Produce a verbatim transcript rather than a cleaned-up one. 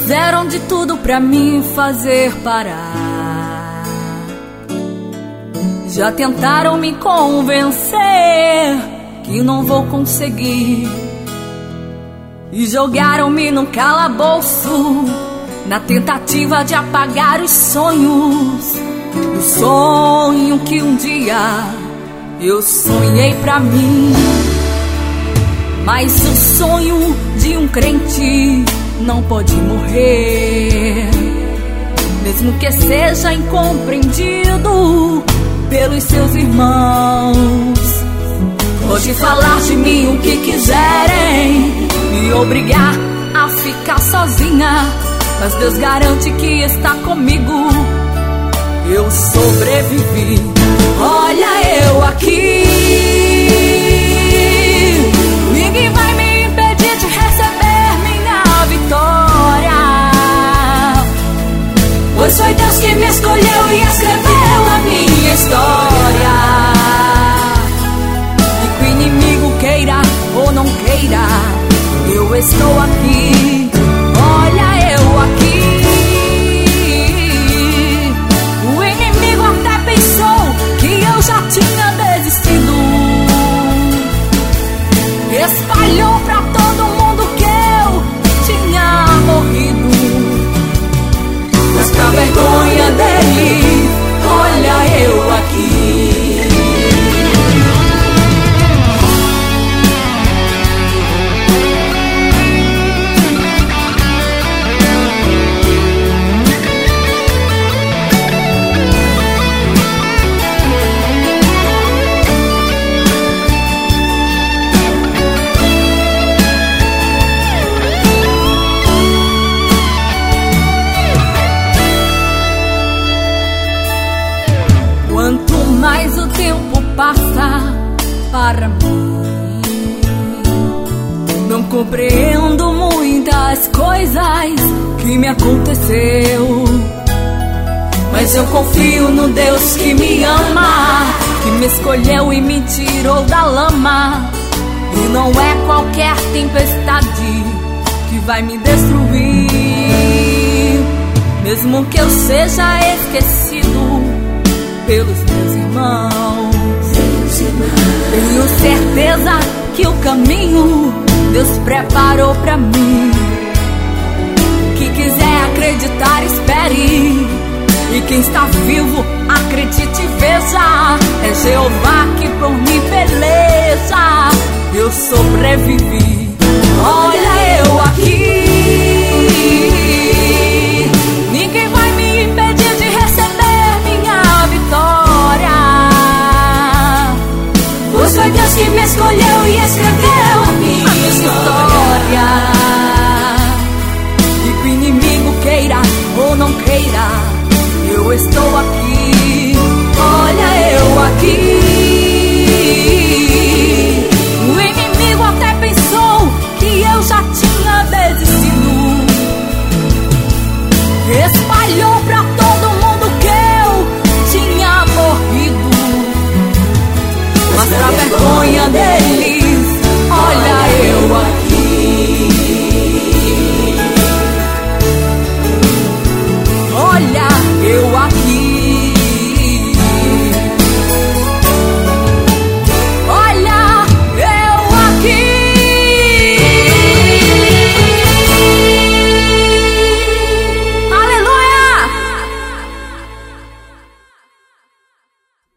Fizeram de tudo pra me fazer parar. Já tentaram me convencer que não vou conseguir, e jogaram-me num calabouço na tentativa de apagar os sonhos. O sonho que um dia eu sonhei pra mim. Mas o sonho de um crente não pode morrer, mesmo que seja incompreendido pelos seus irmãos. Pode falar de mim o que quiserem, me obrigar a ficar sozinha, mas Deus garante que está comigo. Eu sobrevivi. Olha eu aqui, ninguém vai me impedir de receber minha vitória, pois foi Deus que me escolheu e escreveu a minha história. E que o inimigo queira ou não queira, eu estou aqui. Olha eu aqui. O inimigo até pensou que eu já tinha desistido, espalhou pra todo mundo que eu tinha morrido. Mas pra vergonha dele, olha eu aqui. Quanto mais o tempo passa para mim, não compreendo muitas coisas que me aconteceu, mas eu confio no Deus que me ama, que me escolheu e me tirou da lama. E não é qualquer tempestade que vai me destruir, mesmo que eu seja esquecido pelos meus irmãos. Tenho certeza que o caminho Deus preparou pra mim. Que quiser acreditar, espere, e quem está vivo, acredite e veja. É Jeová que por mim peleja. Eu sobrevivi. Olha eu aqui, ninguém vai me impedir de receber minha vitória, pois foi Deus que me escolheu e escreveu a minha história. E que o inimigo queira ou não queira, eu estou aqui. Olha eu aqui. O inimigo até pensou que eu já tinha desistido, espalhou pra todo mundo que eu tinha morrido. Mas pra vergonha dele,